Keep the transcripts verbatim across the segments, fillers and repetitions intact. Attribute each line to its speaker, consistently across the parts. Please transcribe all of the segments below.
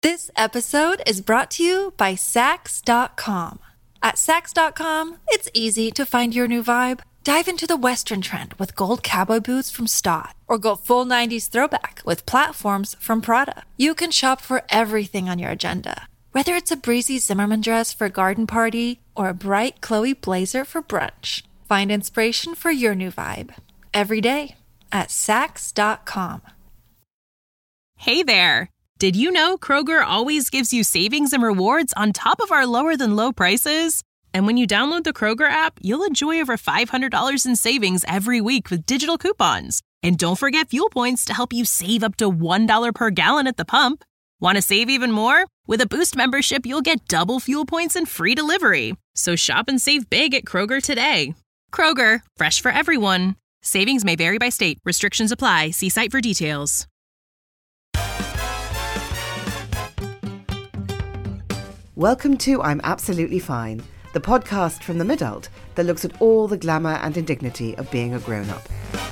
Speaker 1: This episode is brought to you by Saks dot com. At Saks dot com, it's easy to find your new vibe. Dive into the Western trend with gold cowboy boots from Staud, or go full nineties throwback with platforms from Prada. You can shop for everything on your agenda, whether it's a breezy Zimmermann dress for a garden party or a bright Chloe blazer for brunch. Find inspiration for your new vibe every day at Saks dot com.
Speaker 2: Hey there! Did you know Kroger always gives you savings and rewards on top of our lower-than-low prices? And when you download the Kroger app, you'll enjoy over five hundred dollars in savings every week with digital coupons. And don't forget fuel points to help you save up to one dollar per gallon at the pump. Want to save even more? With a Boost membership, you'll get double fuel points and free delivery. So shop and save big at Kroger today. Kroger, fresh for everyone. Savings may vary by state. Restrictions apply. See site for details.
Speaker 3: Welcome to I'm Absolutely Fine, the podcast from the Midult that looks at all the glamour and indignity of being a grown-up.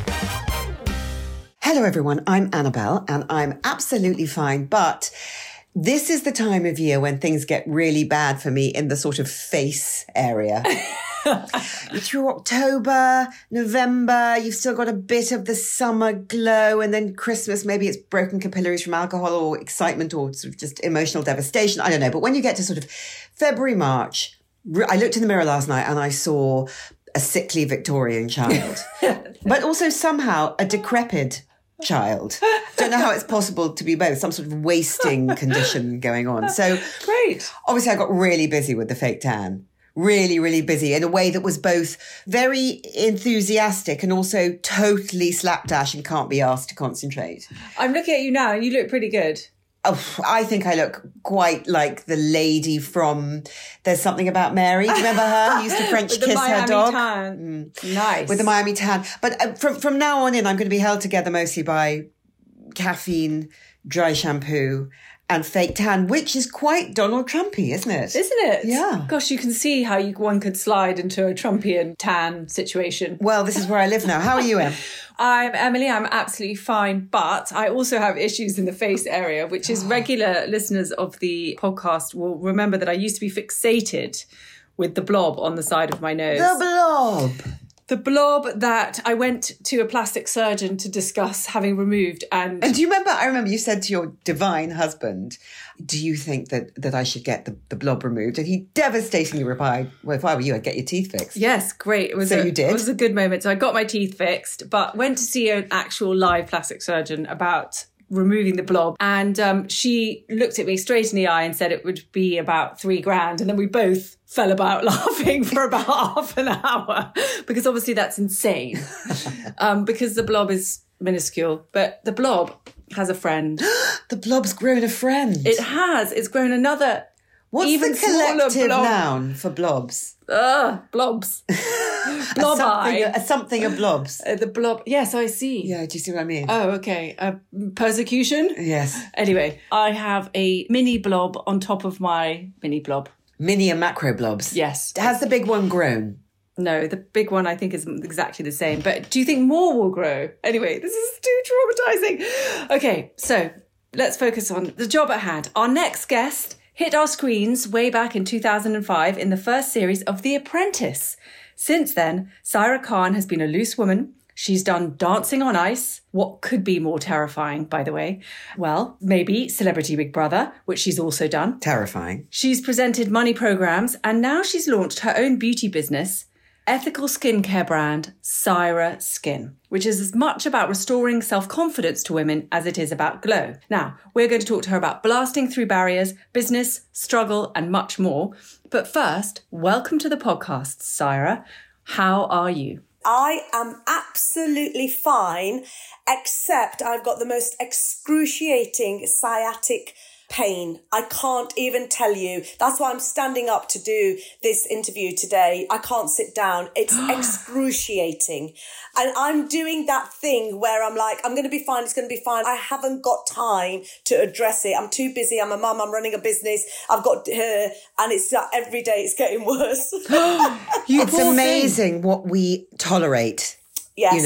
Speaker 4: Hello everyone, I'm Annabelle and I'm absolutely fine, but this is the time of year when things get really bad for me in the sort of face area. Through October, November, you've still got a bit of the summer glow, and then Christmas, maybe it's broken capillaries from alcohol or excitement or sort of just emotional devastation. I don't know. But when you get to sort of February, March, I looked in the mirror last night and I saw a sickly Victorian child, but also somehow a decrepit child. Don't know how it's possible to be both, some sort of wasting condition going on. So
Speaker 5: great.
Speaker 4: Obviously I got really busy with the fake tan. Really, really busy in a way that was both very enthusiastic and also totally slapdash and can't be asked to concentrate.
Speaker 5: I'm looking at you now and you look pretty good.
Speaker 4: Oh, I think I look quite like the lady from There's Something About Mary. Do you remember her? Who used to French kiss her dog.
Speaker 5: Tan. Mm. Nice.
Speaker 4: With the Miami tan. But uh, from, from now on in, I'm going to be held together mostly by caffeine, dry shampoo, and fake tan, which is quite Donald Trumpy, isn't it?
Speaker 5: Isn't it?
Speaker 4: Yeah.
Speaker 5: Gosh, you can see how you, one could slide into a Trumpian tan situation.
Speaker 4: Well, this is where I live now. How are you, Em?
Speaker 5: I'm Emily. I'm absolutely fine, but I also have issues in the face area, which is regular listeners of the podcast will remember that I used to be fixated with the blob on the side of my nose.
Speaker 4: The blob!
Speaker 5: The blob that I went to a plastic surgeon to discuss having removed. And
Speaker 4: and do you remember, I remember you said to your divine husband, do you think that, that I should get the, the blob removed? And he devastatingly replied, well, if I were you, I'd get your teeth fixed.
Speaker 5: Yes, great. It was
Speaker 4: so
Speaker 5: a,
Speaker 4: you did?
Speaker 5: It was a good moment. So I got my teeth fixed, but went to see an actual live plastic surgeon about removing the blob. And um, she looked at me straight in the eye and said it would be about three grand. And then we both fell about laughing for about half an hour because obviously that's insane um, because the blob is minuscule. But the blob has a friend.
Speaker 4: The blob's grown a friend.
Speaker 5: It has. It's grown another
Speaker 4: What's
Speaker 5: even
Speaker 4: the collective
Speaker 5: blob.
Speaker 4: noun for blobs?
Speaker 5: Ugh, blobs. Blob
Speaker 4: something,
Speaker 5: eye.
Speaker 4: A something of blobs.
Speaker 5: Uh, the blob. Yes, I see.
Speaker 4: Yeah, do you see what I mean?
Speaker 5: Oh, okay. Uh, persecution?
Speaker 4: Yes.
Speaker 5: Anyway, I have a mini blob on top of my mini blob.
Speaker 4: Mini and macro blobs?
Speaker 5: Yes.
Speaker 4: Has the big one grown?
Speaker 5: No, the big one I think is exactly the same. But do you think more will grow? Anyway, this is too traumatizing. Okay, so let's focus on the job at hand. Our next guest hit our screens way back in two thousand five in the first series of The Apprentice. Since then, Saira Khan has been a loose woman. She's done Dancing on Ice. What could be more terrifying, by the way? Well, maybe Celebrity Big Brother, which she's also done.
Speaker 4: Terrifying.
Speaker 5: She's presented money programs, and now she's launched her own beauty business, ethical skincare brand Saira Skin, which is as much about restoring self-confidence to women as it is about glow. Now, we're going to talk to her about blasting through barriers, business, struggle, and much more. But first, welcome to the podcast, Saira. How are you?
Speaker 6: I am absolutely fine, except I've got the most excruciating sciatic pain. I can't even tell you. That's why I'm standing up to do this interview today. I can't sit down. It's excruciating. And I'm doing that thing where I'm like, I'm going to be fine. It's going to be fine. I haven't got time to address it. I'm too busy. I'm a mum. I'm running a business. I've got her. And it's like every day it's getting worse.
Speaker 4: It's amazing what we tolerate.
Speaker 6: Yes.
Speaker 4: You know.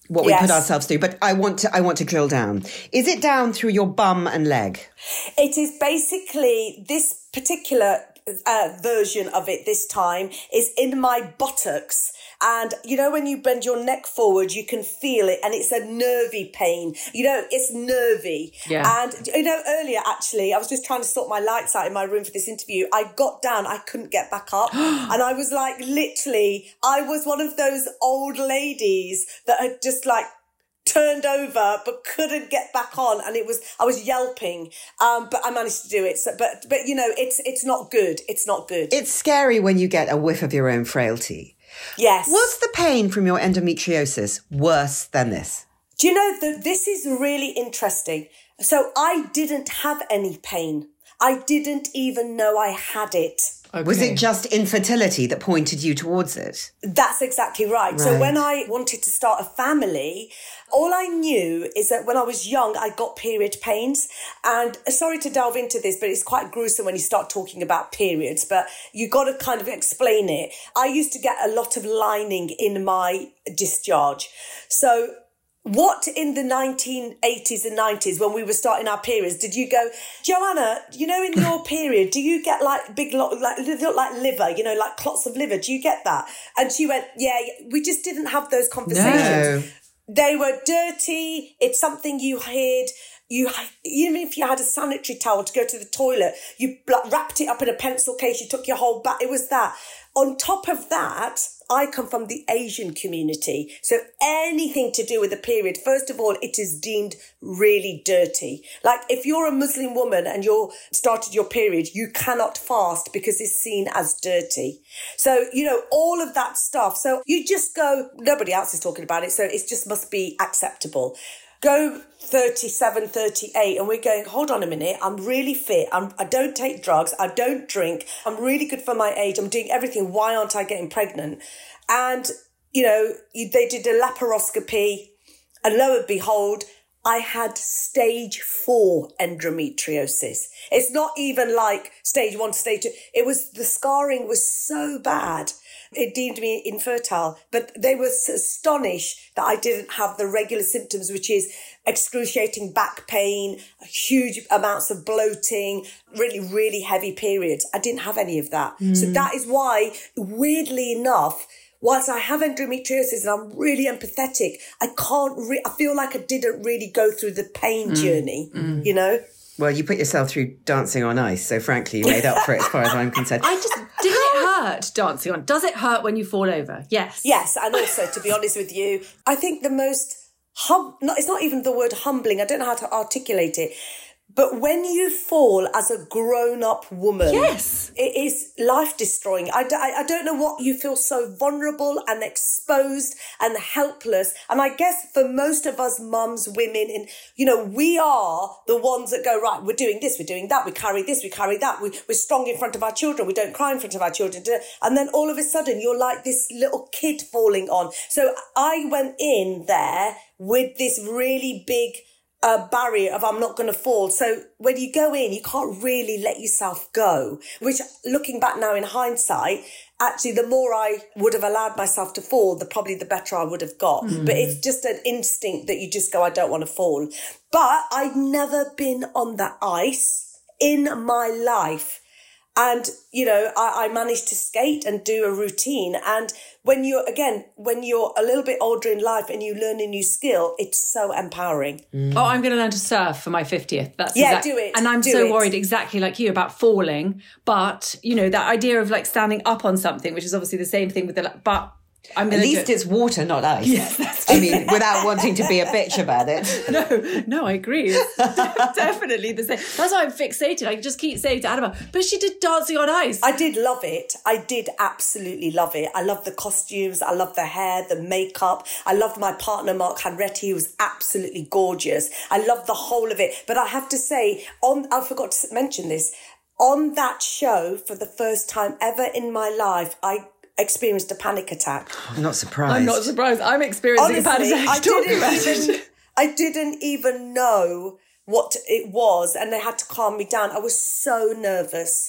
Speaker 4: what we
Speaker 6: Yes.
Speaker 4: put ourselves through. But I want to I want to drill down. Is it down through your bum and leg?
Speaker 6: It is basically this particular uh, version of it this time is in my buttocks. And, you know, when you bend your neck forward, you can feel it and it's a nervy pain. You know, it's nervy.
Speaker 5: Yeah.
Speaker 6: And, you know, earlier, actually, I was just trying to sort my lights out in my room for this interview. I got down, I couldn't get back up. And I was like, literally, I was one of those old ladies that had just like turned over but couldn't get back on, and it was I was yelping, um but I managed to do it. So, but but you know, it's it's not good. It's not good.
Speaker 4: It's scary when you get a whiff of your own frailty.
Speaker 6: Yes.
Speaker 4: Was the pain from your endometriosis worse than this?
Speaker 6: Do you know that this is really interesting? So I didn't have any pain. I didn't even know I had it.
Speaker 5: Okay.
Speaker 4: Was it just infertility that pointed you towards it?
Speaker 6: That's exactly right.
Speaker 4: Right.
Speaker 6: So when I wanted to start a family, all I knew is that when I was young, I got period pains. And sorry to delve into this, but it's quite gruesome when you start talking about periods, but you got to kind of explain it. I used to get a lot of lining in my discharge. So what in the nineteen eighties and nineties, when we were starting our periods, did you go, Joanna, you know, in your period, do you get like big, lot, like, look like liver, you know, like clots of liver? Do you get that? And she went, yeah, we just didn't have those conversations.
Speaker 4: No.
Speaker 6: They were dirty. It's something you hid. You, even if you had a sanitary towel to go to the toilet, you wrapped it up in a pencil case, you took your whole back. It was that. On top of that, I come from the Asian community. So anything to do with the period, first of all, it is deemed really dirty. Like if you're a Muslim woman and you're started your period, you cannot fast because it's seen as dirty. So, you know, all of that stuff. So you just go, nobody else is talking about it. So it just must be acceptable. Go thirty-seven, thirty-eight, and we're going, hold on a minute, I'm really fit, I'm, I don't take drugs, I don't drink, I'm really good for my age, I'm doing everything, why aren't I getting pregnant? And, you know, they did a laparoscopy, and lo and behold, I had stage four endometriosis. It's not even like stage one, stage two. It was, the scarring was so bad. It deemed me infertile, but they were astonished that I didn't have the regular symptoms, which is excruciating back pain, huge amounts of bloating, really, really heavy periods. I didn't have any of that. Mm. So that is why, weirdly enough, whilst I have endometriosis and I'm really empathetic, I can't, re- I feel like I didn't really go through the pain mm. journey, mm. you know?
Speaker 4: Well, you put yourself through dancing on ice, so frankly, you made up for it as far as I'm concerned.
Speaker 5: I just, did it hurt dancing on? Does it hurt when you fall over? Yes.
Speaker 6: Yes, and also, to be honest with you, I think the most, hum- not, it's not even the word humbling, I don't know how to articulate it, but when you fall as a grown-up woman,
Speaker 5: yes,
Speaker 6: it is life-destroying. I, d- I don't know what, you feel so vulnerable and exposed and helpless. And I guess for most of us mums, women, in you know, we are the ones that go, right, we're doing this, we're doing that, we carry this, we carry that, we, we're strong in front of our children, we don't cry in front of our children. And then all of a sudden, you're like this little kid falling on. So I went in there with this really big a barrier of I'm not going to fall. So when you go in, you can't really let yourself go, which looking back now in hindsight, actually the more I would have allowed myself to fall, the probably the better I would have got. Mm. But it's just an instinct that you just go, I don't want to fall. But I'd never been on the ice in my life. And, you know, I, I managed to skate and do a routine. And when you're, again, when you're a little bit older in life and you learn a new skill, it's so empowering.
Speaker 5: Mm. Oh, I'm going to learn to surf for my fiftieth. That's
Speaker 6: yeah,
Speaker 5: exact-
Speaker 6: do it.
Speaker 5: And I'm
Speaker 6: do
Speaker 5: so
Speaker 6: it.
Speaker 5: worried exactly like you about falling. But, you know, that idea of like standing up on something, which is obviously the same thing with the, but I'm
Speaker 4: At
Speaker 5: gonna
Speaker 4: least
Speaker 5: do-
Speaker 4: it's water, not ice.
Speaker 5: Yes, that's
Speaker 4: I mean, without wanting to be a bitch about it.
Speaker 5: No, no, I agree. It's definitely the same. That's why I'm fixated. I just keep saying to Adama, but she did dancing on ice.
Speaker 6: I did love it. I did absolutely love it. I love the costumes. I love the hair, the makeup. I loved my partner, Mark Hanretti, who was absolutely gorgeous. I loved the whole of it. But I have to say, on I forgot to mention this, on that show, for the first time ever in my life, I experienced a panic attack.
Speaker 4: I'm not surprised.
Speaker 5: I'm not surprised. I'm experiencing
Speaker 6: Honestly,
Speaker 5: a panic attack.
Speaker 6: I
Speaker 5: talking
Speaker 6: didn't
Speaker 5: about
Speaker 6: even,
Speaker 5: it.
Speaker 6: I didn't even know what it was, and they had to calm me down. I was so nervous.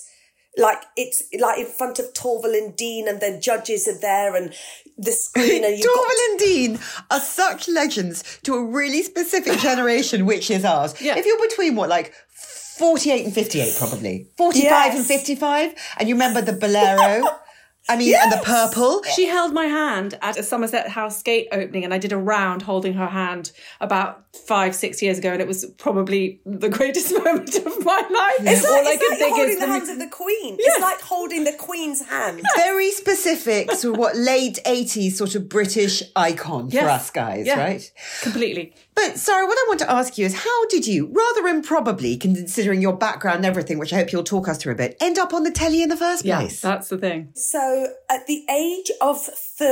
Speaker 6: like it's like in front of Torval and Dean, and then judges are there and the screen. And you've
Speaker 4: Torval
Speaker 6: got
Speaker 4: and Dean are such legends to a really specific generation, which is ours.
Speaker 5: Yeah.
Speaker 4: If you're between what, like forty-eight and fifty-eight, probably forty-five
Speaker 6: Yes.
Speaker 4: and fifty-five, and you remember the bolero. I mean, and the purple.
Speaker 5: She held my hand at a Somerset House gate opening, and I did a round holding her hand about five, six years ago, and it was probably the greatest moment of my life.
Speaker 6: It's like,
Speaker 5: All I
Speaker 6: it's
Speaker 5: can
Speaker 6: like
Speaker 5: think
Speaker 6: holding
Speaker 5: is
Speaker 6: the
Speaker 5: the-
Speaker 6: hands of the Queen.
Speaker 5: Yes.
Speaker 6: It's like holding the Queen's hand.
Speaker 4: Very specific to what late eighties sort of British icon
Speaker 5: Yes.
Speaker 4: for us guys,
Speaker 5: Yeah.
Speaker 4: right?
Speaker 5: Completely.
Speaker 4: But Sarah, what I want to ask you is, how did you, rather improbably, considering your background and everything, which I hope you'll talk us through a bit, end up on the telly in the first
Speaker 5: Yeah,
Speaker 4: place?
Speaker 5: that's the thing.
Speaker 6: So at the age of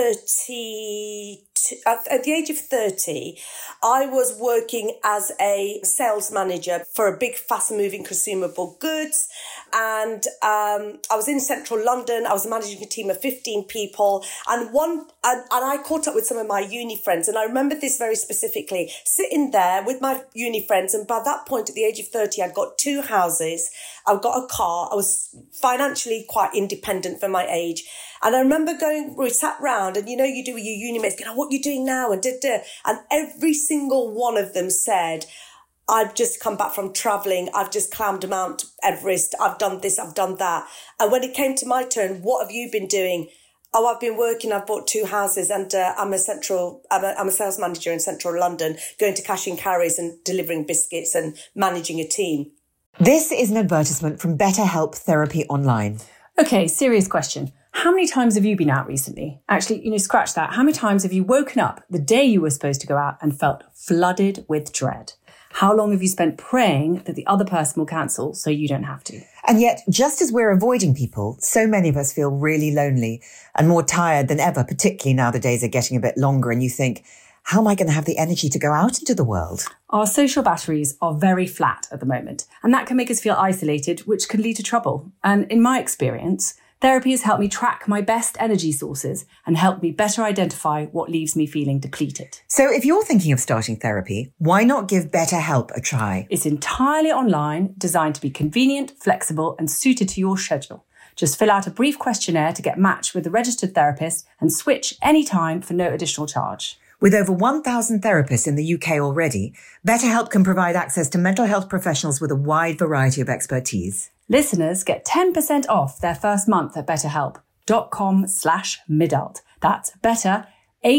Speaker 6: thirty, at at the age of thirty, I was working as a sales manager for a big fast-moving consumable goods. And um, I was in central London. I was managing a team of fifteen people. And one, and, and I caught up with some of my uni friends. And I remember this very specifically, sitting there with my uni friends. And by that point, at the age of thirty, I'd got two houses. I've got a car. I was financially quite independent for my age. And I remember going, we sat round and, you know, you do with your uni mates, you know, what are you doing now? And did, did. And every single one of them said, I've just come back from travelling. I've just climbed Mount Everest. I've done this. I've done that. And when it came to my turn, what have you been doing? Oh, I've been working. I've bought two houses, and uh, I'm a central. I'm a, I'm a sales manager in central London, going to cash and carries and delivering biscuits and managing a team.
Speaker 4: This is an advertisement from BetterHelp Therapy Online.
Speaker 7: Okay, serious question. How many times have you been out recently? Actually, you know, scratch that. How many times have you woken up the day you were supposed to go out and felt flooded with dread? How long have you spent praying that the other person will cancel so you don't have to?
Speaker 8: And yet, just as we're avoiding people, so many of us feel really lonely and more tired than ever, particularly now the days are getting a bit longer and you think, how am I going to have the energy to go out into the world?
Speaker 7: Our social batteries are very flat at the moment, and that can make us feel isolated, which can lead to trouble. And in my experience, therapy has helped me track my best energy sources and helped me better identify what leaves me feeling depleted.
Speaker 8: So if you're thinking of starting therapy, why not give BetterHelp a try?
Speaker 7: It's entirely online, designed to be convenient, flexible, and suited to your schedule. Just fill out a brief questionnaire to get matched with a registered therapist and switch anytime for no additional charge.
Speaker 8: With over one thousand therapists in the U K already, BetterHelp can provide access to mental health professionals with a wide variety of expertise.
Speaker 7: Listeners get ten percent off their first month at betterhelp.com slash midult. That's better,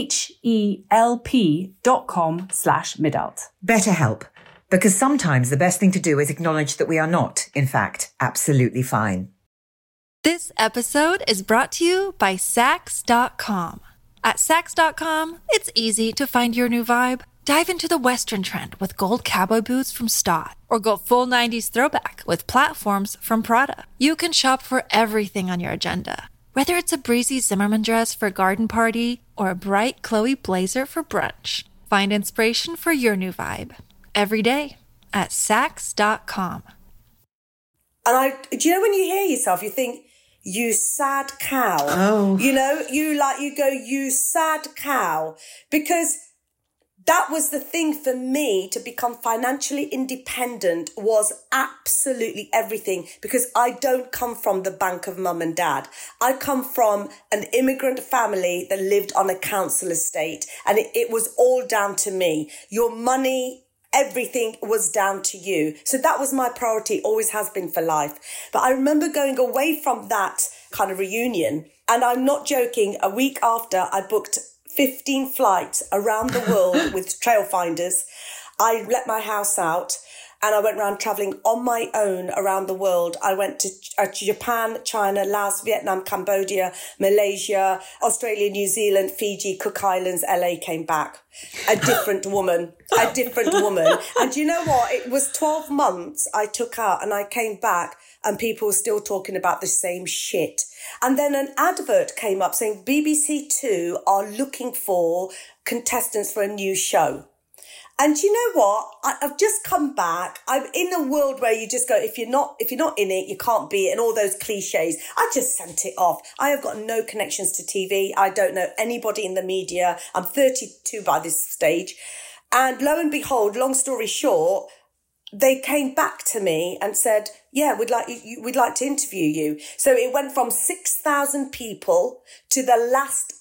Speaker 7: H-E-L-P dot com slash midult.
Speaker 8: BetterHelp, because sometimes the best thing to do is acknowledge that we are not, in fact, absolutely fine.
Speaker 1: This episode is brought to you by Sax dot com. At Sax dot com, it's easy to find your new vibe. Dive into the Western trend with gold cowboy boots from Stott, or go full nineties throwback with platforms from Prada. You can shop for everything on your agenda, whether it's a breezy Zimmermann dress for a garden party or a bright Chloe blazer for brunch. Find inspiration for your new vibe every day at Sax dot com.
Speaker 6: And I, do you know when you hear yourself, you think, you sad cow.
Speaker 4: Oh.
Speaker 6: You know, you like, you go, you sad cow. Because that was the thing for me, to become financially independent was absolutely everything, because I don't come from the bank of mum and dad. I come from an immigrant family that lived on a council estate, and it, it was all down to me. Your money, everything was down to you. So that was my priority, always has been for life. But I remember going away from that kind of reunion, and I'm not joking, a week after I booked fifteen flights around the world with Trailfinders. I let my house out and I went around traveling on my own around the world. I went to uh, Japan, China, Laos, Vietnam, Cambodia, Malaysia, Australia, New Zealand, Fiji, Cook Islands, L A, came back. A different woman, a different woman. And you know what? It was twelve months I took out, and I came back and people were still talking about the same shit. And then an advert came up saying B B C Two are looking for contestants for a new show. And you know what? I, I've just come back. I'm in a world where you just go, if you're not, if you're not in it, you can't be it, and all those cliches. I just sent it off. I have got no connections to T V. I don't know anybody in the media. I'm thirty-two by this stage. And lo and behold, long story short, they came back to me and said, yeah, we'd like you, we'd like to interview you. So it went from six thousand people to the last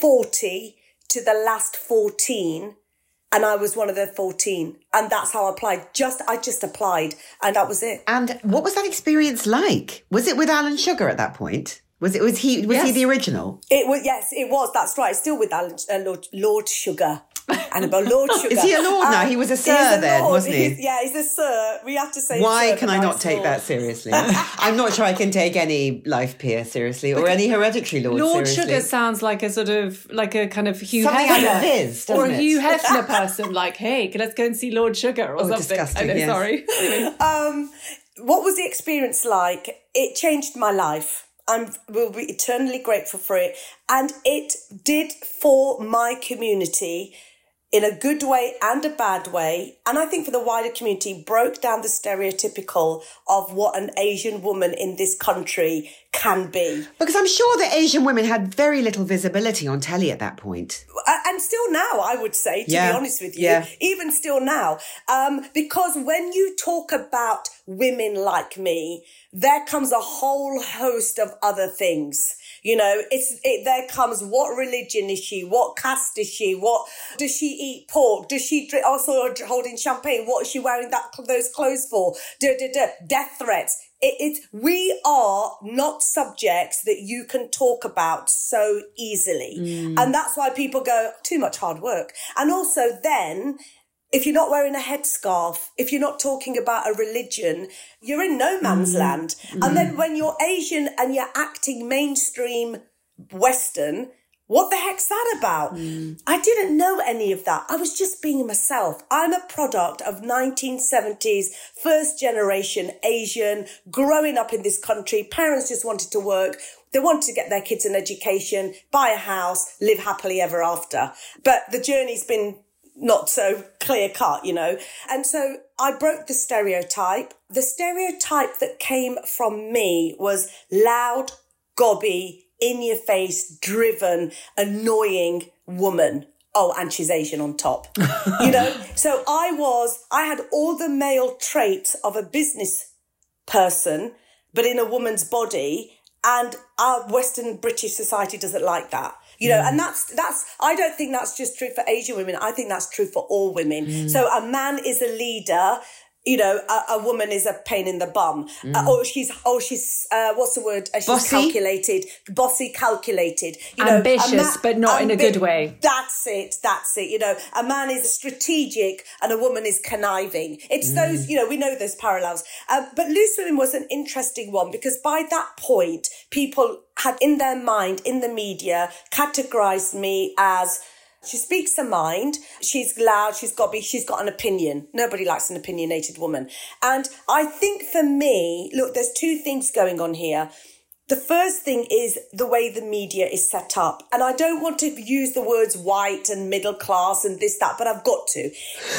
Speaker 6: forty to the last fourteen. And I was one of the fourteen. And that's how I applied. Just, I just applied and that was it.
Speaker 4: And what was that experience like? Was it with Alan Sugar at that point? Was it, was he, was
Speaker 6: Yes.
Speaker 4: he the original?
Speaker 6: It was, yes, it was. That's right. It's still with Alan, uh, Lord, Lord Sugar. Annabelle, Lord Sugar.
Speaker 4: Is he a lord now? He was a sir
Speaker 6: he's a
Speaker 4: then,
Speaker 6: lord.
Speaker 4: wasn't he?
Speaker 6: He's- yeah, he's a sir. We have to say
Speaker 4: Why
Speaker 6: sir,
Speaker 4: can
Speaker 6: the
Speaker 4: I not
Speaker 6: nice
Speaker 4: take
Speaker 6: lord.
Speaker 4: that seriously? I'm not sure I can take any life peer seriously or any hereditary lord,
Speaker 5: Lord
Speaker 4: seriously.
Speaker 5: Sugar sounds like a sort of, like a kind of Hugh
Speaker 4: Something
Speaker 5: Hefner.
Speaker 4: out of Viz, doesn't
Speaker 5: or a
Speaker 4: it?
Speaker 5: Hugh Hefner person, like, hey, let's go and see Lord Sugar or
Speaker 4: Oh,
Speaker 5: something.
Speaker 4: disgusting,
Speaker 5: I know,
Speaker 4: yes.
Speaker 5: sorry. Anyway.
Speaker 6: Um, what was the experience like? It changed my life. I will be eternally grateful for it. And it did for my community in a good way and a bad way. And I think for the wider community, broke down the stereotypical of what an Asian woman in this country can be.
Speaker 4: Because I'm sure that Asian women had very little visibility on telly at that point.
Speaker 6: And still now, I would say, to
Speaker 4: Yeah,
Speaker 6: be honest with you,
Speaker 4: yeah.
Speaker 6: even still now, um, because when you talk about women like me, there comes a whole host of other things. You know, it's it. There comes, what religion is she? What caste is she? What does she eat? Pork? Does she drink? Also holding champagne? What is she wearing that those clothes for? Duh, duh, duh. Death threats. It, it's we are not subjects that you can talk about so easily,
Speaker 4: Mm.
Speaker 6: and that's why people go too much hard work. And also then, if you're not wearing a headscarf, if you're not talking about a religion, you're in no man's
Speaker 4: Mm.
Speaker 6: land. And then when you're Asian and you're acting mainstream Western, what the heck's that about?
Speaker 4: Mm.
Speaker 6: I didn't know any of that. I was just being myself. I'm a product of nineteen seventies, first generation Asian, growing up in this country. Parents just wanted to work. They wanted to get their kids an education, buy a house, live happily ever after. But the journey's been not so clear cut, you know. And so I broke the stereotype. The stereotype that came from me was loud, gobby, in your face, driven, annoying woman. Oh, and she's Asian on top, you know? So I was, I had all the male traits of a business person, but in a woman's body. And our Western British society doesn't like that. You know, mm. and that's, that's, I don't think that's just true for Asian women. I think that's true for all women. Mm. So a man is a leader, you know, a, a woman is a pain in the bum. Mm. Uh, or she's, oh, she's, uh, what's the word? Uh, she's
Speaker 4: bossy?
Speaker 6: calculated, bossy, calculated. You
Speaker 5: Ambitious,
Speaker 6: know, ma-
Speaker 5: but not in a good way.
Speaker 6: That's it. That's it. You know, a man is strategic and a woman is conniving. It's mm. those, you know, we know those parallels. Uh, but Loose Women was an interesting one because by that point, people had in their mind, in the media, categorized me as, she speaks her mind, she's loud, she's gobby, she's got an opinion. Nobody likes an opinionated woman. And I think for me, look, there's two things going on here. The first thing is the way the media is set up. And I don't want to use the words white and middle class and this, that, but I've got to.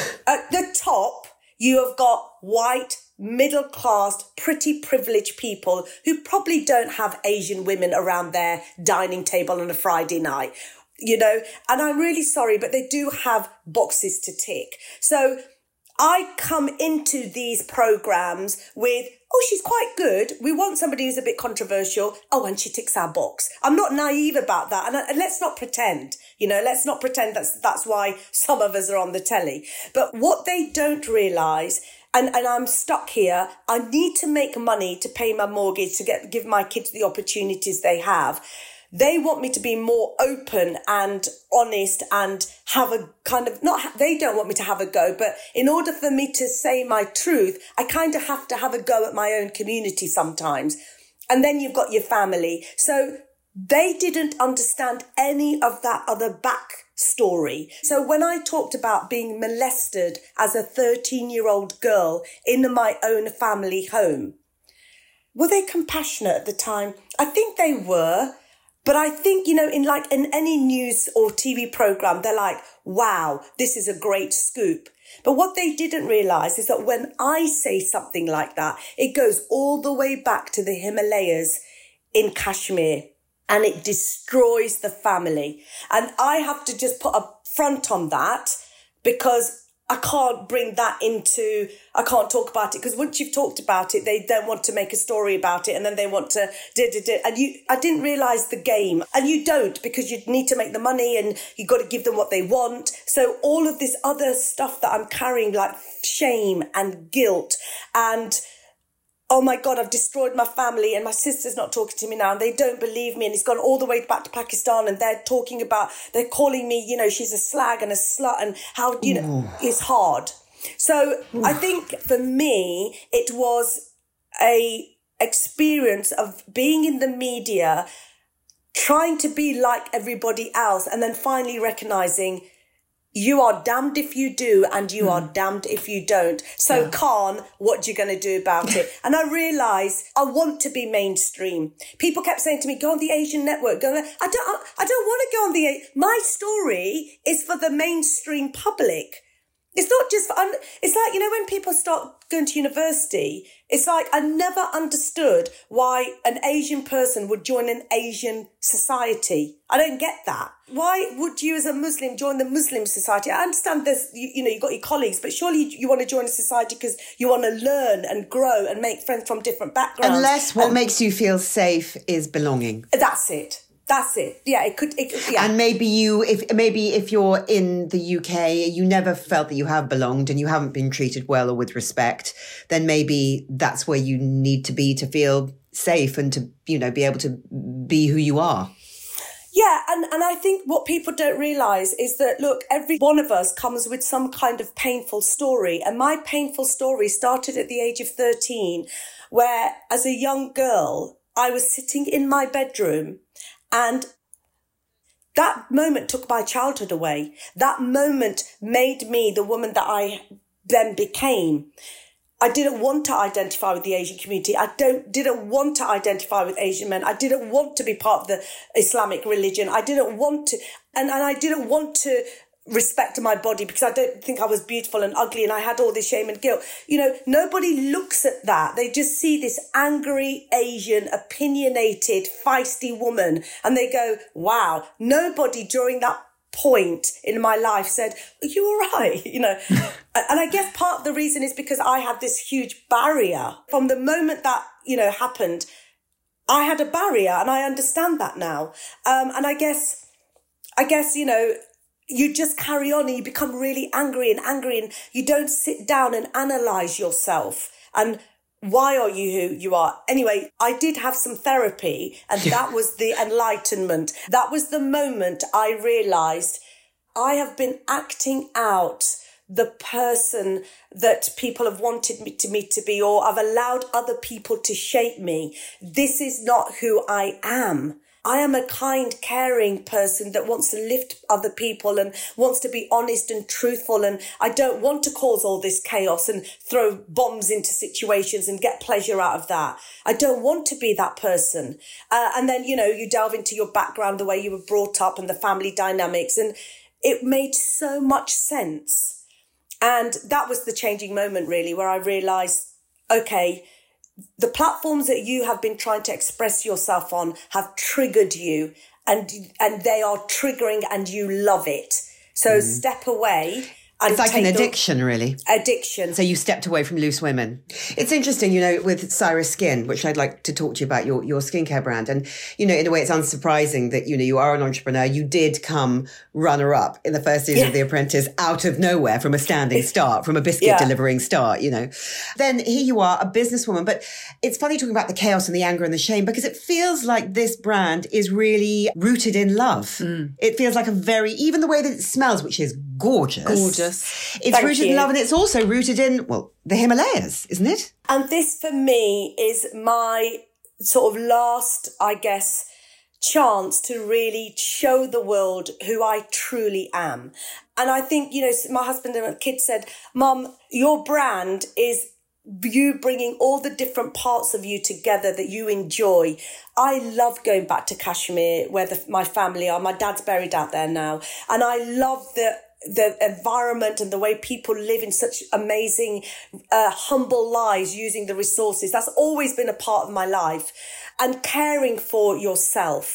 Speaker 6: At the top, you have got white, middle-class, pretty privileged people who probably don't have Asian women around their dining table on a Friday night, you know, and I'm really sorry, but they do have boxes to tick. So I come into these programs with, oh, she's quite good. We want somebody who's a bit controversial. Oh, and she ticks our box. I'm not naive about that. And, and let's not pretend, you know, let's not pretend that's, that's why some of us are on the telly. But what they don't realise, and, and I'm stuck here, I need to make money to pay my mortgage, to get give my kids the opportunities they have. They want me to be more open and honest and have a kind of, not, they don't want me to have a go, but in order for me to say my truth, I kind of have to have a go at my own community sometimes. And then you've got your family. So they didn't understand any of that other backstory. So when I talked about being molested as a thirteen-year-old girl in my own family home, were they compassionate at the time? I think they were. But I think, you know, in like in any news or T V program, they're like, wow, this is a great scoop. But what they didn't realize is that when I say something like that, it goes all the way back to the Himalayas in Kashmir and it destroys the family. And I have to just put a front on that because I can't bring that into, I can't talk about it, because once you've talked about it, they then want to make a story about it, and then they want to, da, da, da, and you, I didn't realise the game, and you don't, because you need to make the money and you've got to give them what they want. So all of this other stuff that I'm carrying, like shame and guilt and, oh my God, I've destroyed my family and my sister's not talking to me now and they don't believe me, and it's gone all the way back to Pakistan and they're talking about, they're calling me, you know, she's a slag and a slut and how, you know, Ooh. It's hard. So Ooh. I think for me, it was a experience of being in the media, trying to be like everybody else, and then finally recognizing you are damned if you do and you mm. are damned if you don't. So, yeah. Khan, what you going to do about it? And I realised I want to be mainstream. People kept saying to me, go on the Asian network. Go on. I don't, I don't want to go on the... My story is for the mainstream public. It's not just for... It's like, you know, when people start going to university, it's like I never understood why an Asian person would join an Asian society. I don't get that. Why would you as a Muslim join the Muslim society? I understand there's, you, you know, you've got your colleagues, but surely you, you want to join a society because you want to learn and grow and make friends from different backgrounds.
Speaker 4: Unless what
Speaker 6: and,
Speaker 4: makes you feel safe is belonging.
Speaker 6: That's it. That's it. Yeah, it could. It, yeah.
Speaker 4: And maybe you, if maybe if you're in the U K, you never felt that you have belonged and you haven't been treated well or with respect, then maybe that's where you need to be to feel safe and to, you know, be able to be who you are.
Speaker 6: Yeah, and, and I think what people don't realise is that, look, every one of us comes with some kind of painful story. And my painful story started at the age of thirteen, where as a young girl, I was sitting in my bedroom and that moment took my childhood away. That moment made me the woman that I then became. I didn't want to identify with the Asian community. I don't didn't want to identify with Asian men. I didn't want to be part of the Islamic religion. I didn't want to, and, and I didn't want to respect my body because I don't think I was beautiful and ugly and I had all this shame and guilt. You know, nobody looks at that. They just see this angry, Asian, opinionated, feisty woman and they go, wow. Nobody during that point in my life said, are you all right? You know, and I guess part of the reason is because I had this huge barrier from the moment that, you know, happened. I had a barrier and I understand that now. Um, and I guess, I guess, you know, you just carry on and you become really angry and angry and you don't sit down and analyse yourself and why are you who you are? Anyway, I did have some therapy and that was the enlightenment. That was the moment I realised I have been acting out the person that people have wanted me to, me to be, or I've allowed other people to shape me. This is not who I am. I am a kind, caring person that wants to lift other people and wants to be honest and truthful. And I don't want to cause all this chaos and throw bombs into situations and get pleasure out of that. I don't want to be that person. Uh, and then, you know, you delve into your background, the way you were brought up and the family dynamics. And it made so much sense. And that was the changing moment, really, where I realised, okay, the platforms that you have been trying to express yourself on have triggered you and and they are triggering and you love it. So mm. step away. And
Speaker 4: it's like an addiction, really.
Speaker 6: Addiction.
Speaker 4: So you stepped away from Loose Women. It's interesting, you know, with Cyrus Skin, which I'd like to talk to you about, your, your skincare brand. And, you know, in a way, it's unsurprising that, you know, you are an entrepreneur. You did come runner-up in the first season yeah. of The Apprentice out of nowhere from a standing start, from a biscuit yeah. delivering start, you know. Then here you are, a businesswoman. But it's funny talking about the chaos and the anger and the shame because it feels like this brand is really rooted in love. Mm. It feels like a very, even the way that it smells, which is gorgeous.
Speaker 5: Gorgeous.
Speaker 4: It's
Speaker 6: Thank
Speaker 4: rooted
Speaker 6: you.
Speaker 4: in love and it's also rooted in, well, the Himalayas, isn't it?
Speaker 6: And this for me is my sort of last, I guess, chance to really show the world who I truly am. And I think, you know, my husband and my kids said, Mum, your brand is you bringing all the different parts of you together that you enjoy. I love going back to Kashmir where the, my family are. My dad's buried out there now. And I love the the environment and the way people live in such amazing, uh, humble lives using the resources. That's always been a part of my life. And caring for yourself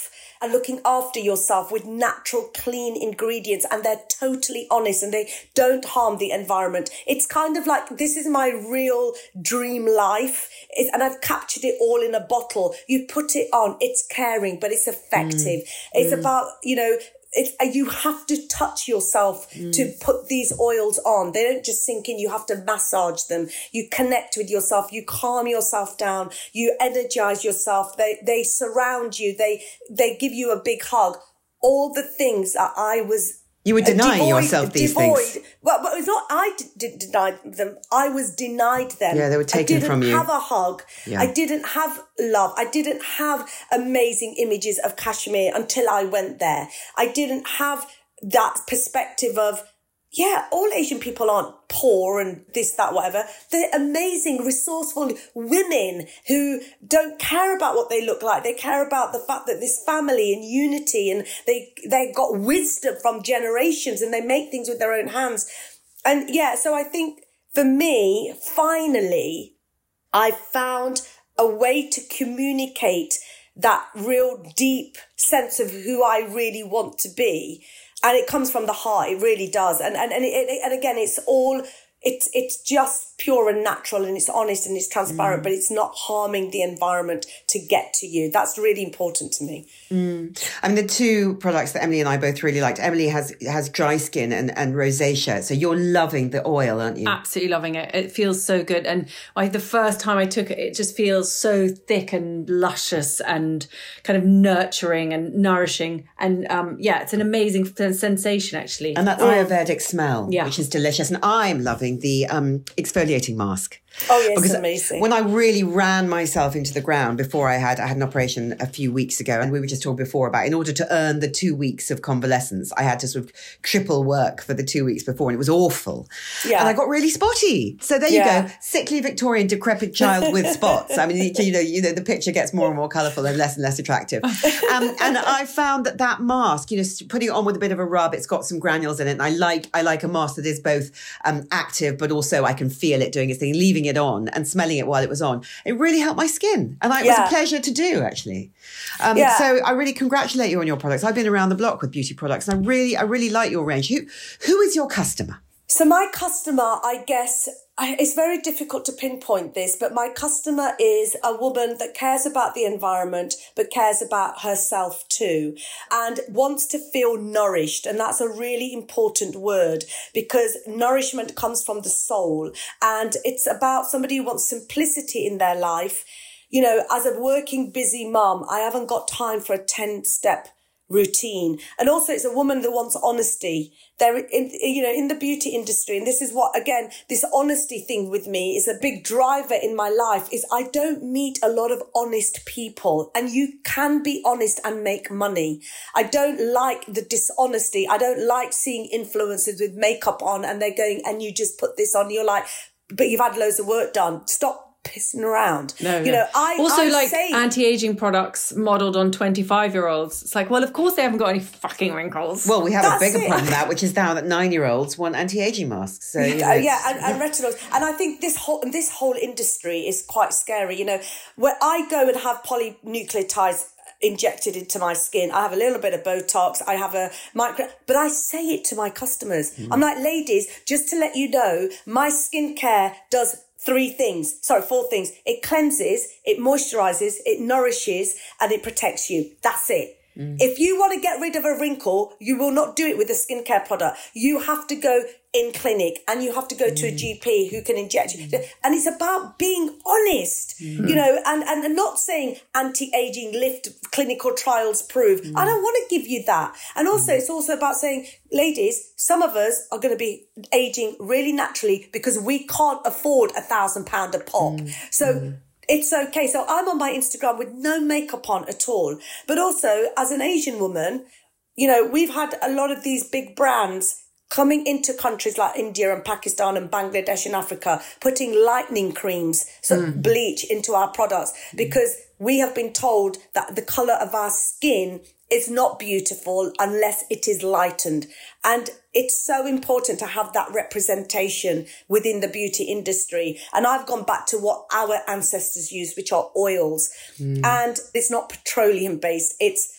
Speaker 6: and looking after yourself with natural, clean ingredients, and they're totally honest and they don't harm the environment. It's kind of like, this is my real dream life. It's, and I've captured it all in a bottle. You put it on, it's caring, but it's effective. Mm. It's mm. about, you know, It, you have to touch yourself mm. to put these oils on. They don't just sink in. You have to massage them. You connect with yourself. You calm yourself down. You energize yourself. They they surround you. They they give you a big hug. All the things that I was
Speaker 4: You were denying devoid, yourself these devoid. things.
Speaker 6: Well, but it's not I didn't deny them. I was denied them.
Speaker 4: Yeah, they were taken from you.
Speaker 6: I didn't have a hug. Yeah. I didn't have love. I didn't have amazing images of Kashmir until I went there. I didn't have that perspective of, yeah, all Asian people aren't poor and this, that, whatever. They're amazing, resourceful women who don't care about what they look like. They care about the fact that this family and unity, and they, they got wisdom from generations and they make things with their own hands. And yeah, so I think for me, finally, I found a way to communicate that real deep sense of who I really want to be. And it comes from the heart. It really does. And and and, it, and again, it's all, it's it's just pure and natural, and it's honest and it's transparent, mm. but it's not harming the environment to get to you. That's really important to me.
Speaker 4: Mm. I mean, the two products that Emily and I both really liked. Emily has has dry skin and, and rosacea. So you're loving the oil, aren't you?
Speaker 5: Absolutely loving it. It feels so good. And I, the first time I took it, it just feels so thick and luscious and kind of nurturing and nourishing. And um, yeah, it's an amazing sensation, actually.
Speaker 4: And that Ayurvedic smell, yeah. which is delicious. And I'm loving the um, exfoliating mask.
Speaker 6: Oh, yes, because amazing.
Speaker 4: When I really ran myself into the ground before I had, I had an operation a few weeks ago, and we were just talking before about, in order to earn the two weeks of convalescence, I had to sort of triple work for the two weeks before, and it was awful. Yeah. And I got really spotty. So there you yeah. go. Sickly Victorian decrepit child with spots. I mean, you know, you know, the picture gets more and more colourful and less and less attractive. Um, and I found that that mask, you know, putting it on with a bit of a rub, it's got some granules in it. And I like, I like a mask that is both um, active, but also I can feel it doing its thing, leaving it on and smelling it while it was on. It really helped my skin. And I, it yeah. was a pleasure to do, actually. Um, yeah. So I really congratulate you on your products. I've been around the block with beauty products, and I really, I really like your range. Who, who is your customer?
Speaker 6: So my customer, I guess, it's very difficult to pinpoint this, but my customer is a woman that cares about the environment, but cares about herself too, and wants to feel nourished. And that's a really important word, because nourishment comes from the soul. And it's about somebody who wants simplicity in their life. You know, as a working, busy mum, I haven't got time for a ten-step routine. And also it's a woman that wants honesty. There, in, you know, in the beauty industry, and this is what, again, this honesty thing with me is a big driver in my life, is I don't meet a lot of honest people, and you can be honest and make money. I don't like the dishonesty. I don't like seeing influencers with makeup on and they're going, and you just put this on, you're like, but you've had loads of work done. Stop pissing around.
Speaker 5: No,
Speaker 6: you
Speaker 5: no.
Speaker 6: know, I
Speaker 5: also
Speaker 6: I
Speaker 5: like
Speaker 6: say,
Speaker 5: anti-aging products modelled on twenty-five year olds. It's like, well, of course they haven't got any fucking wrinkles.
Speaker 4: Well, we have That's a bigger it. problem than that, which is now that nine year olds want anti-aging masks. So you know,
Speaker 6: yeah, and, and retinols. And I think this whole this whole industry is quite scary. You know, where I go and have polynucleotides injected into my skin, I have a little bit of Botox, I have a micro, but I say it to my customers. Mm. I'm like, ladies, just to let you know, my skincare does three things, sorry, four things. It cleanses, it moisturizes, it nourishes, and it protects you. That's it. Mm. If you want to get rid of a wrinkle, you will not do it with a skincare product. You have to go in clinic, and you have to go mm. to a G P who can inject you. Mm. And it's about being honest, mm. you know, and, and not saying anti-aging lift, clinical trials prove. Mm. I don't want to give you that. And also, mm. it's also about saying, ladies, some of us are going to be aging really naturally because we can't afford a thousand pound a pop. Mm. So mm. it's okay. So I'm on my Instagram with no makeup on at all. But also, as an Asian woman, you know, we've had a lot of these big brands coming into countries like India and Pakistan and Bangladesh and Africa, putting lightening creams, so mm. bleach into our products, because we have been told that the colour of our skin is not beautiful unless it is lightened. And it's so important to have that representation within the beauty industry. And I've gone back to what our ancestors used, which are oils. Mm. And it's not petroleum based. It's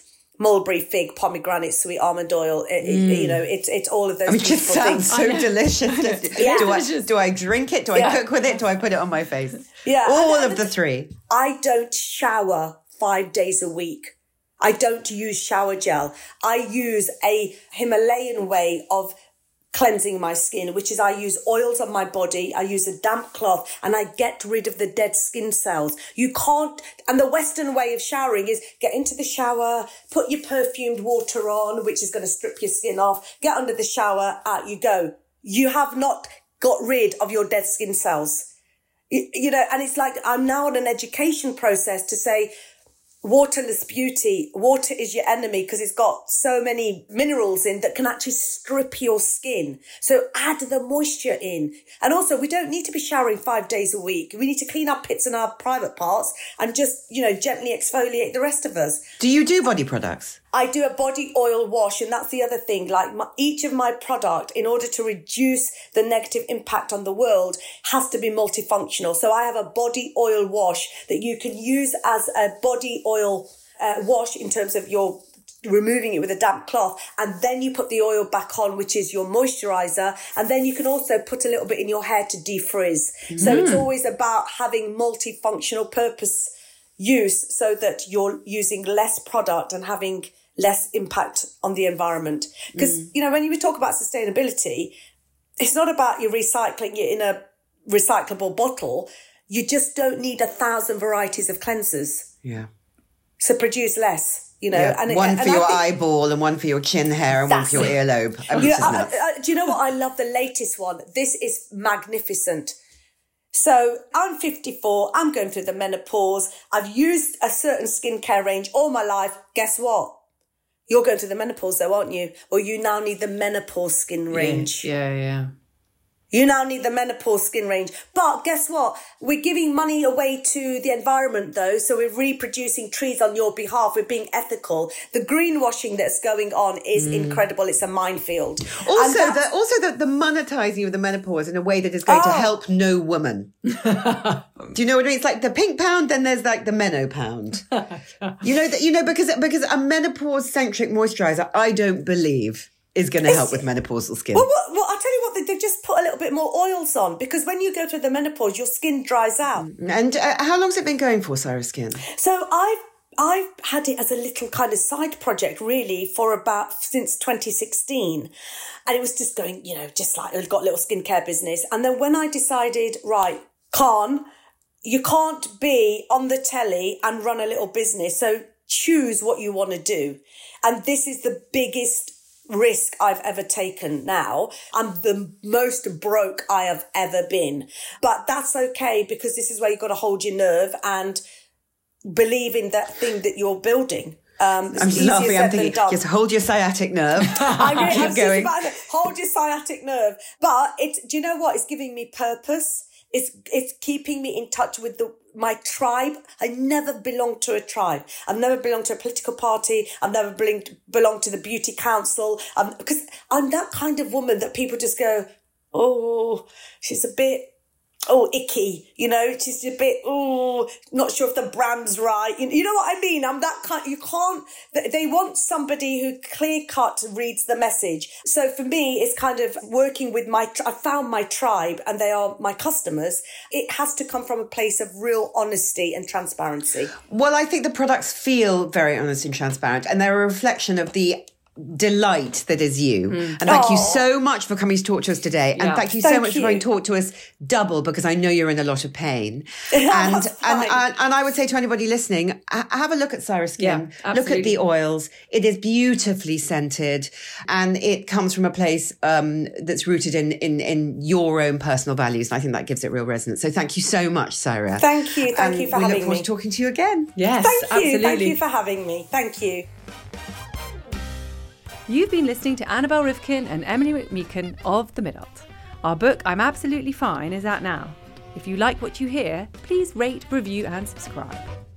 Speaker 6: mulberry, fig, pomegranate, sweet almond oil. It,
Speaker 4: Mm.
Speaker 6: it, you know, it's it's all of those.
Speaker 4: I mean, it just sounds so delicious.
Speaker 6: Yeah.
Speaker 4: Do I do I drink it? Do I
Speaker 6: Yeah.
Speaker 4: cook with it? Do I put it on my face?
Speaker 6: Yeah,
Speaker 4: all
Speaker 6: and-
Speaker 4: of the three.
Speaker 6: I don't shower five days a week. I don't use shower gel. I use a Himalayan way of cleansing my skin, which is I use oils on my body, I use a damp cloth, and I get rid of the dead skin cells. You can't, and the Western way of showering is get into the shower, put your perfumed water on, which is going to strip your skin off, get under the shower, out you go. You have not got rid of your dead skin cells. You, you know, and it's like I'm now on an education process to say, waterless beauty, water is your enemy because it's got so many minerals in that can actually strip your skin. So add the moisture in. And also, we don't need to be showering five days a week. We need to clean our pits and our private parts and just, you know, gently exfoliate the rest of us.
Speaker 4: Do you do body products?
Speaker 6: I do a body oil wash, and that's the other thing. Like my, each of my product, in order to reduce the negative impact on the world, has to be multifunctional. So I have a body oil wash that you can use as a body oil uh, wash in terms of your removing it with a damp cloth, and then you put the oil back on, which is your moisturizer, and then you can also put a little bit in your hair to defrizz. Mm. So it's always about having multifunctional purpose use so that you're using less product and having less impact on the environment. Because, mm. you know, when you talk about sustainability, it's not about you recycling it in a recyclable bottle. You just don't need a thousand varieties of cleansers.
Speaker 4: Yeah.
Speaker 6: So produce less, you know.
Speaker 4: Yeah.
Speaker 6: And,
Speaker 4: one
Speaker 6: and
Speaker 4: for
Speaker 6: I
Speaker 4: your
Speaker 6: think,
Speaker 4: eyeball and one for your chin hair and one for your earlobe. I mean,
Speaker 6: you
Speaker 4: this
Speaker 6: know,
Speaker 4: is
Speaker 6: I,
Speaker 4: nuts.
Speaker 6: I, do you know what? I love the latest one. This is magnificent. So I'm fifty-four, I'm going through the menopause. I've used a certain skincare range all my life. Guess what? You're going through the menopause though, aren't you? Or you now need the menopause skin range.
Speaker 5: Yeah, yeah.
Speaker 6: You now need the menopause skin range. But guess what? We're giving money away to the environment though. So we're reproducing trees on your behalf. We're being ethical. The greenwashing that's going on is mm. incredible. It's a minefield.
Speaker 4: Also, the, also the, the monetizing of the menopause in a way that is going
Speaker 6: oh.
Speaker 4: to help no woman. Do you know what I mean? It's like the pink pound, then there's like the meno pound. You know that, you know, because, because a menopause centric moisturizer, I don't believe is going to help with menopausal skin.
Speaker 6: Well, well, well, I'll tell you what, they, they've just put a little bit more oils on because when you go through the menopause, your skin dries out.
Speaker 4: And uh, how long's it been going for, Sarah Skin?
Speaker 6: So I've I've had it as a little kind of side project really for about since twenty sixteen. And it was just going, you know, just like I've got a little skincare business. And then when I decided, right, Khan, you can't be on the telly and run a little business. So choose what you want to do. And this is the biggest risk I've ever taken now. I'm the most broke I have ever been. But that's okay because this is where you've got to hold your nerve and believe in that thing that you're building. Um,
Speaker 4: I'm just laughing. I'm thinking, just hold your sciatic nerve.
Speaker 6: I really,
Speaker 4: Keep
Speaker 6: I'm
Speaker 4: going.
Speaker 6: About to, hold your sciatic nerve. But it's, do you know what? It's giving me purpose. It's it's keeping me in touch with the my tribe. I never belonged to a tribe. I've never belonged to a political party. I've never belonged, belonged to the beauty council. Um, because I'm that kind of woman that people just go, oh, she's a bit, oh, icky, you know, she's a bit, oh, not sure if the brand's right. You, you know what I mean? I'm that kind, you can't, they want somebody who clear cut reads the message. So for me, it's kind of working with my, I found my tribe and they are my customers. It has to come from a place of real honesty and transparency.
Speaker 4: Well, I think the products feel very honest and transparent and they're a reflection of the delight that is you. Mm. And thank oh. you so much for coming to talk to us today. Yeah. And thank you thank so much you. for coming to talk to us double because I know you're in a lot of pain.
Speaker 6: Yeah,
Speaker 4: and, and, and and I would say to anybody listening, have a look at Sarah Skin.
Speaker 5: Yeah,
Speaker 4: look at the oils. It is beautifully scented and it comes from a place um, that's rooted in, in in your own personal values. And I think that gives it real resonance. So thank you so much, Sarah.
Speaker 6: Thank you. Thank
Speaker 4: and
Speaker 6: you for
Speaker 4: we
Speaker 6: having me.
Speaker 4: We look forward to talking to you again.
Speaker 5: Yes,
Speaker 6: thank you.
Speaker 5: absolutely.
Speaker 6: Thank you for having me. Thank you.
Speaker 7: You've been listening to Annabel Rivkin and Emily McMeekan of The Mid-Alt. Our book, I'm Absolutely Fine, is out now. If you like what you hear, please rate, review and subscribe.